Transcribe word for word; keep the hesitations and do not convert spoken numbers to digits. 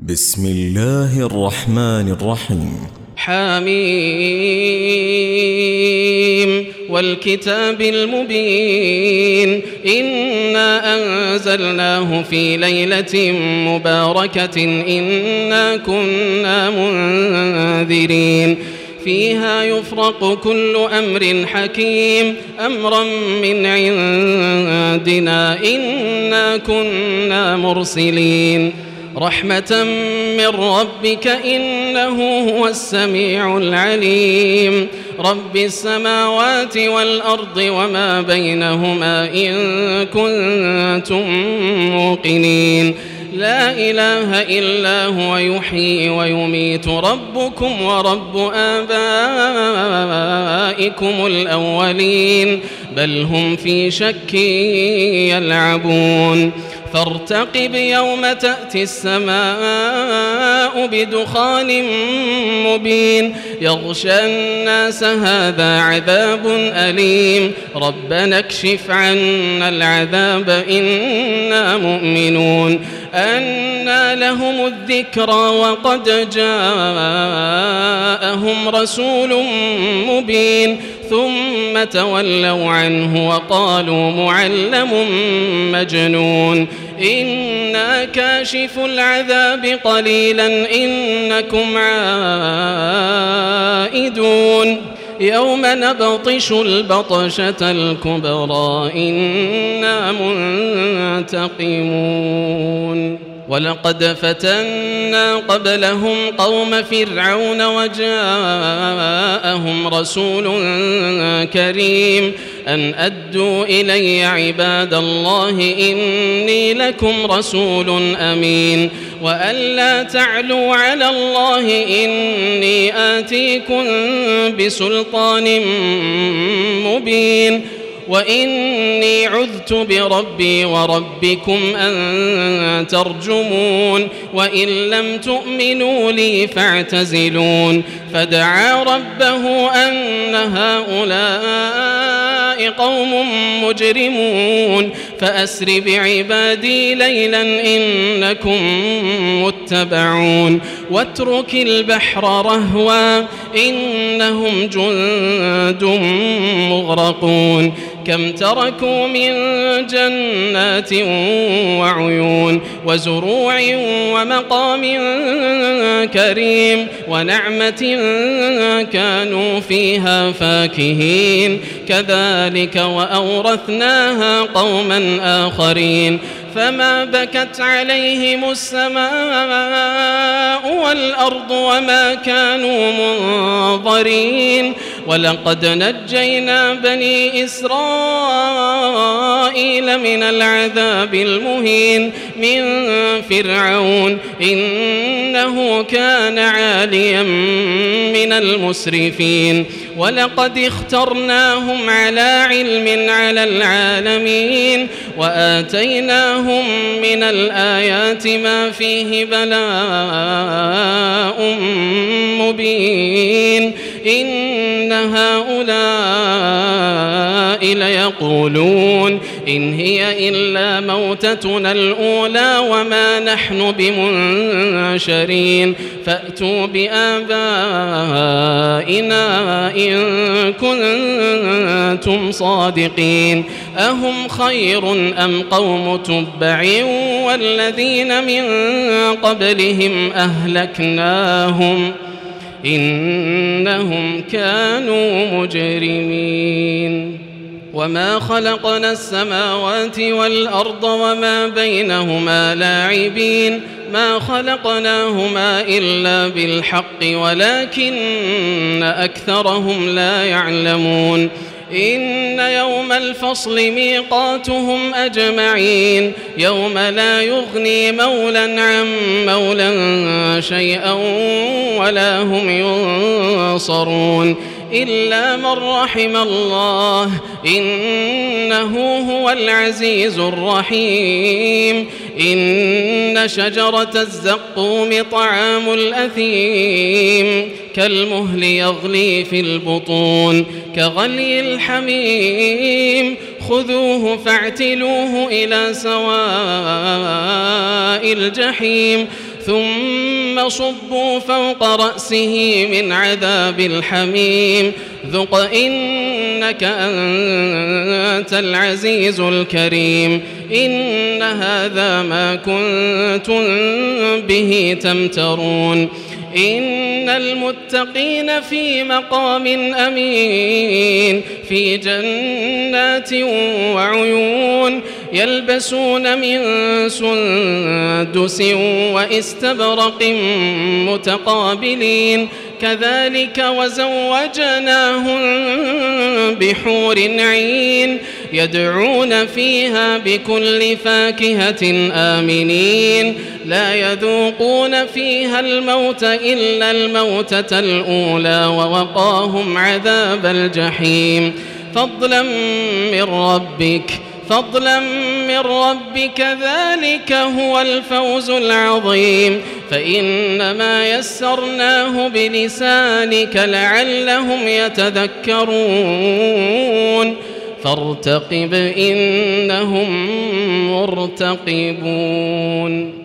بسم الله الرحمن الرحيم. حميم والكتاب المبين إنا أنزلناه في ليلة مباركة إنا كنا منذرين فيها يفرق كل أمر حكيم أمرا من عندنا إنا كنا مرسلين رحمة من ربك إنه هو السميع العليم رب السماوات والأرض وما بينهما إن كنتم موقنين لا إله إلا هو يحيي ويميت ربكم ورب آبائكم الأولين بل هم في شك يلعبون فارتقب يوم تأتي السماء بدخان مبين يغشى الناس هذا عذاب أليم ربنا اكشف عنا العذاب إنا مؤمنون أنى لهم الذكرى وقد جاءهم رسول مبين ثم تولوا عنه وقالوا معلم مجنون إنا كاشف العذاب قليلا إنكم عائدون يوم نبطش البطشة الكبرى إنا منتقمون ولقد فتنا قبلهم قوم فرعون وجاءهم رسول كريم أن أدوا إلي عباد الله إني لكم رسول أمين وأن لا تعلوا على الله إني آتيكم بسلطان مبين وإني عذت بربي وربكم أن ترجمون وإن لم تؤمنوا لي فاعتزلون فدعا ربه أن هؤلاء قوم مجرمون فأسر بعبادي ليلا إنكم متبعون واترك البحر رهوا إنهم جند مغرقون كم تركوا من جنات وعيون وزروع ومقام كريم ونعمة كانوا فيها فاكهين كذلك وأورثناها قوما آخرين فما بكت عليهم السماء والأرض وما كانوا منظرين ولقد نجينا بني إسرائيل من العذاب المهين من فرعون إنه كان عاليا من المسرفين ولقد اخترناهم على علم على العالمين وآتيناهم من الآيات ما فيه بلاء مبين إن هؤلاء ليقولون إن هي إلا موتتنا الأولى وما نحن بمنشرين فأتوا بآبائنا إن كنتم صادقين أهم خير أم قوم تبع والذين من قبلهم أهلكناهم إنهم كانوا مجرمين وما خلقنا السماوات والأرض وما بينهما لاعبين ما خلقناهما إلا بالحق ولكن أكثرهم لا يعلمون إن يوم الفصل ميقاتهم أجمعين يوم لا يغني مولا عن مولا شيئا ولا هم ينصرون إلا من رحم الله إنه هو العزيز الرحيم إن شجرة الزقوم طعام الأثيم كالمهل يغلي في البطون كغلي الحميم خذوه فاعتلوه إلى سواء الجحيم ثم صبوا فوق رأسه من عذاب الحميم ذق إنك أنت العزيز الكريم إن هذا ما كنتم به تمترون إن المتقين في مقام أمين في جنات وعيون يلبسون من سندس واستبرق متقابلين كذلك وزوجناهم بحور عين يدعون فيها بكل فاكهة آمنين لا يذوقون فيها الموت إلا الموتة الأولى ووقاهم عذاب الجحيم فضلا من ربك فضلا من ربك ذلك هو الفوز العظيم فإنما يسرناه بلسانك لعلهم يتذكرون فارتقب إنهم مرتقبون.